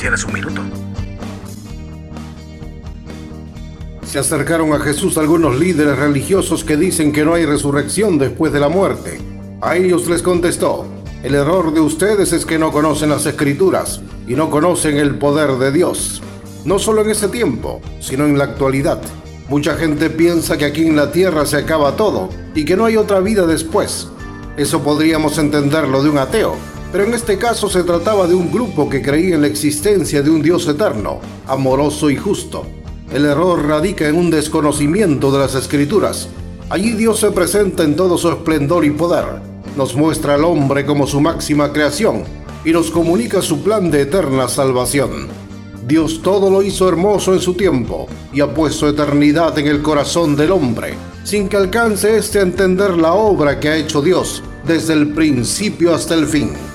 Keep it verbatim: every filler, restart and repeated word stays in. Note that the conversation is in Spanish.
tienes un minuto. Se acercaron a Jesús algunos líderes religiosos que dicen que no hay resurrección después de la muerte. A ellos les contestó: el error de ustedes es que no conocen las Escrituras y no conocen el poder de Dios. No solo en ese tiempo, sino en la actualidad. Mucha gente piensa que aquí en la tierra se acaba todo y que no hay otra vida después. Eso podríamos entenderlo de un ateo, pero en este caso se trataba de un grupo que creía en la existencia de un Dios eterno, amoroso y justo. El error radica en un desconocimiento de las Escrituras. Allí Dios se presenta en todo su esplendor y poder, nos muestra al hombre como su máxima creación y nos comunica su plan de eterna salvación. Dios todo lo hizo hermoso en su tiempo y ha puesto eternidad en el corazón del hombre, sin que alcance éste a entender la obra que ha hecho Dios desde el principio hasta el fin.